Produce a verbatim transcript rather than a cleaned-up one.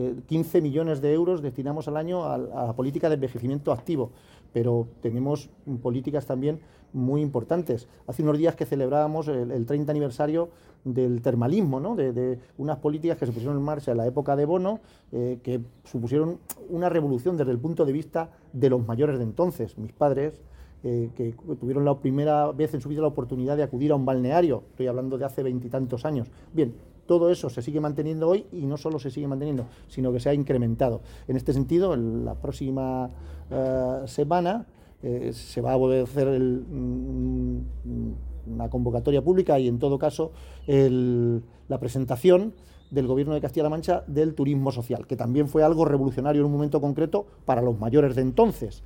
quince millones de euros destinamos al año a, a la política de envejecimiento activo, pero tenemos políticas también muy importantes. Hace unos días que celebrábamos el, el treinta aniversario del termalismo, ¿no? de, de unas políticas que se pusieron en marcha en la época de Bono, eh, que supusieron una revolución desde el punto de vista de los mayores de entonces, mis padres, eh, que tuvieron la primera vez en su vida la oportunidad de acudir a un balneario, estoy hablando de hace veintitantos años. Bien, todo eso se sigue manteniendo hoy y no solo se sigue manteniendo, sino que se ha incrementado. En este sentido, en la próxima uh, semana eh, se va a volver a hacer el, mm, una convocatoria pública y, en todo caso, el, la presentación del Gobierno de Castilla-La Mancha del turismo social, que también fue algo revolucionario en un momento concreto para los mayores de entonces.